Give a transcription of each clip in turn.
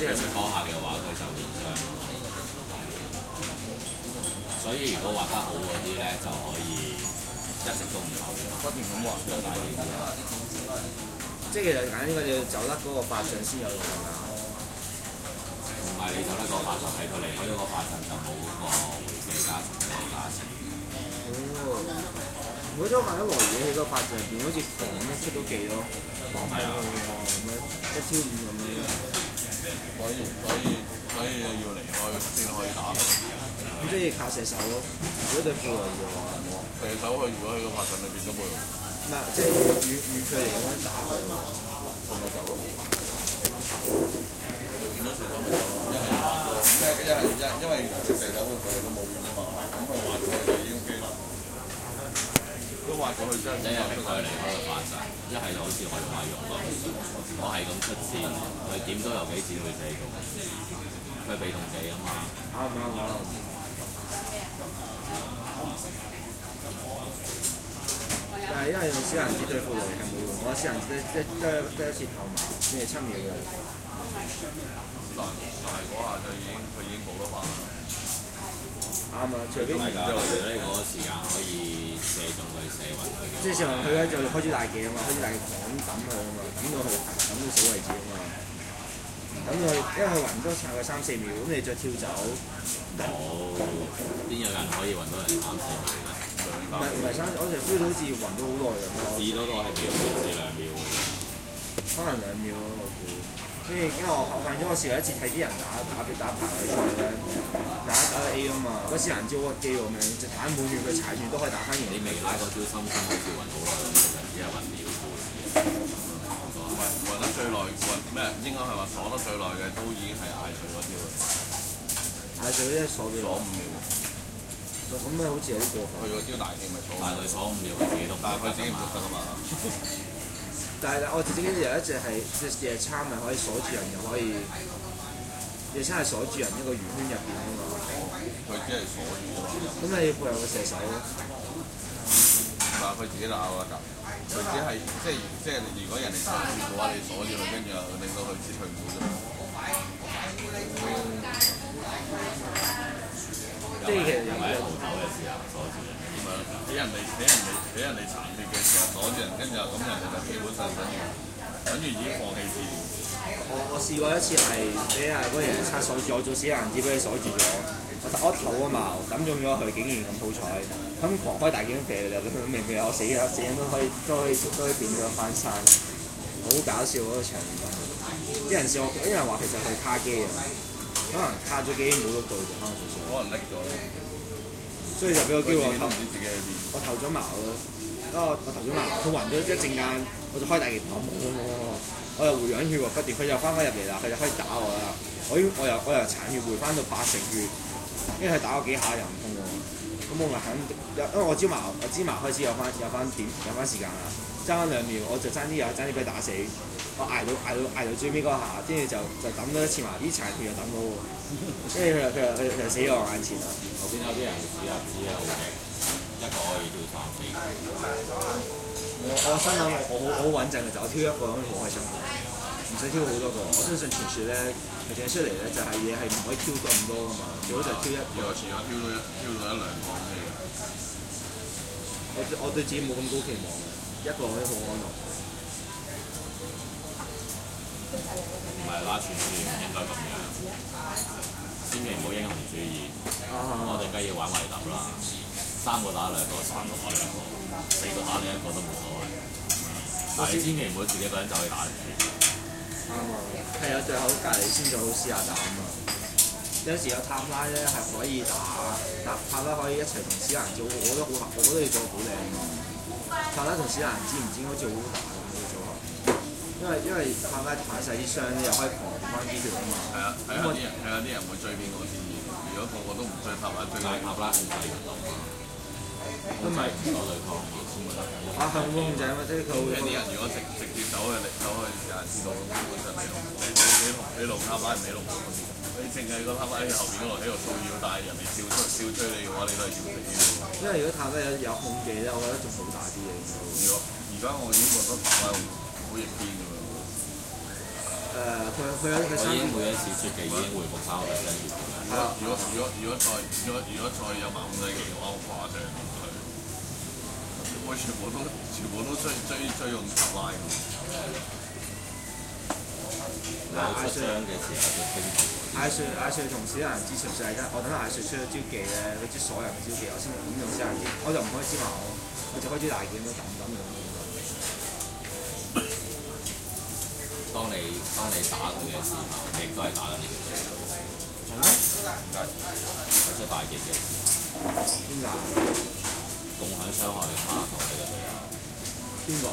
即係佢當下嘅話，佢就變相。所以如果畫得好嗰啲咧，就可以一直都唔走， 不斷咁畫， 有大啲啲。 即係其實揀呢個你要走得嗰個法杖先有用㗎。 唔係你走得個法陣係佢離開咗個法陣就冇嗰個回射加成嘅價錢。 哦，如果咗買咗來嘢喺個法杖入邊，好似防咁出到技咯，防係啊，咁樣1挑5咁樣。 所以要離開先可以打。 咁即係靠射手咯。如果對庫來嘅話， 射手佢如果喺個法陣裏邊都冇用。 唔係即係遠距離咁樣打佢喎， 咁咪走咯。見到射手咪走咯，因為射手佢哋都冇用啊嘛，咁佢滑過去就已經 OK 啦。都滑過去真係一係佢離開個法陣，一係就好似我用用咯，我係咁出線，佢點都有幾錢會死嘅，佢被動技啊嘛。 啱。但係因為用小人子對付雷係冇用，我小人子得一次頭矛，先係7秒嘅。 但係嗰下就佢已經冇得玩啦。 啱啊，除非係㗎，除咗你嗰個時間可以射中佢射暈佢。 即係射暈佢咧就開始大技啊嘛，開始大技狂咁抌佢啊嘛，抌到死為止啊嘛。等佢，因為佢暈都差佢3-4秒，咁你再跳走。 冇，邊有人可以暈到人3-4秒咧？ 唔係3，我成日 feel 到好似暈咗好耐咁咯。 至多都係秒2-2秒。 可能2秒咯，我估。跟住因為我發現咗，我試過一次睇啲人打排位賽咧，打 A 啊嘛，嗰時人招屈機咁樣，隻彈滿住佢踩住都可以打翻贏。 你未拉嗰招深深好似暈好耐，其實只係暈秒半。 暈得最耐咩？應該係話鎖得最耐嘅都已經係嗌水嗰招啦。 嗌水嗰啲鎖幾耐？ 鎖5秒。 咁咪好似有啲過分。 佢嗰招大技咪鎖。 但係佢鎖5秒，佢自己都但係佢自己唔得㗎嘛。 但係我自己有一隻係夜叉咪可以鎖住人，又可以夜叉係鎖住人一個圓圈入邊啊嘛。 佢只係鎖住啫嘛。 咁你配合個射手咯。 但係佢自己打嗰一集，佢只係即係如果人哋鎖住嘅話，你鎖住佢，跟住又令到佢撤退唔到啫嘛。 即係其實又係逃走嘅時候鎖住人。 咁樣俾人哋殘血嘅時候鎖住人，跟住咁人哋就基本上等於已經放棄治療。 我試過一次係俾嗰個人叉鎖住我，做死人子俾佢鎖住咗，我唞啊嘛，抌中咗佢，竟然咁好彩，咁狂開大警射你，明明我死人都可以變咗翻生，好搞笑嗰個場面。啲人笑我，啲人話其實佢卡機啊，可能卡咗機冇碌到就可能拎咗咧。 所以就俾個機會我唔知自己喺邊。 我投咗矛咯，我投咗矛，佢暈咗一陣間，我就開大技冇，我又回氧血喎，不斷佢又翻返入嚟啦，佢就開始打我啦，我又殘血回翻到80血，因為佢打我幾下又唔通喎，咁我咪肯，因為我支矛開始有翻時間啦，爭2秒，我就爭啲俾佢打死，我捱到最尾嗰下，跟住就抌咗一次矛，啲殘血又抌到喎，跟住佢就死喺我眼前啦。 後邊有啲人指啊好勁，一個可以跳3-4個。 我心諗我好穩陣嘅，就我挑一個咁好開心，唔使挑好多個。我相信傳說咧，佢整出嚟咧就係嘢係唔可以挑咁多噶嘛，最好就挑一個。 有時我挑到1-2個嘅。 我對自己冇咁高期望嘅，一個可以好安樂。 唔係啦，傳說唔應該咁樣，千祈唔好英雄主義。我哋梗係要玩維特啦，3個打2個，3個打2個，4個打你1個都冇所謂。但係千祈唔好自己一個人走去打住。 啱啊，係有最後隔離先做好試下打啊嘛。有時有塔拉咧係可以塔拉可以一齊同史蘭子，我覺得要做好靚。塔拉同史蘭子唔知應該做好打咁嘅組合，因為塔拉太細啲傷咧，又可以狂翻啲血啊嘛。 係啊，啲人會追邊個先？如果個個都唔追塔拉，追但係塔拉控制唔到嘛，控制唔到對抗嘛。 係會控制啊嘛，即係佢會。 有啲人如果直接走去試到，基本上你龍塔拉唔起龍門，你淨係個塔拉喺後邊嗰度喺度騷擾，但係人哋笑追你嘅話，你都係笑死嘅。 因為如果塔拉有控技咧，我覺得仲好打啲嘅。 而家我已經覺得塔拉好型啲㗎啦。 佢我已經每一次出技已經回復翻我哋跟住嘅。 如果再有150米嘅話，好誇張佢。我全部都追用塔拉咁。 我出張嘅時候就經常。 艾瑞同小人之前就係我等艾瑞出咗招技咧，佢知所有嘅招技，我先點用小人劍，我就唔可以知埋我就開支大劍咁咁用。 當你打佢嘅時候，你亦都係打緊呢個隊友。 係咩？ 佢出大技嘅時候。 邊個？ 共享傷害嘅碼頭呢個隊友。 邊個？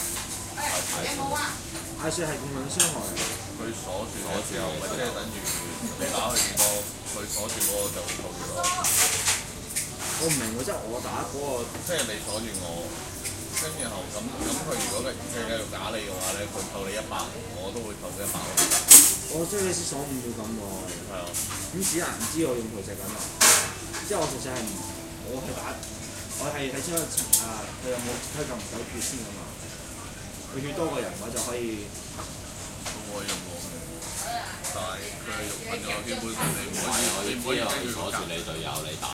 艾瑞係共享傷害。 佢鎖住嘅時候，咪即係等於你打佢幾多，佢鎖住嗰個就扣幾多。 我唔明喎，即係我打嗰個， 即係你鎖住我，跟住後咁佢如果佢繼續打你嘅話咧，佢扣你100，我都會扣佢100。 我即係你先鎖5秒咁喎。 係啊。 咁只能唔知我用圖石緊啊！即係我其實係我係打，我係睇出佢有冇佢夠唔夠血先㗎嘛？佢血多個人我就可以。 都可以用過嘅，但係佢係用噴咗，基本上你唔可以， 你唔可以鎖住你隊友，你打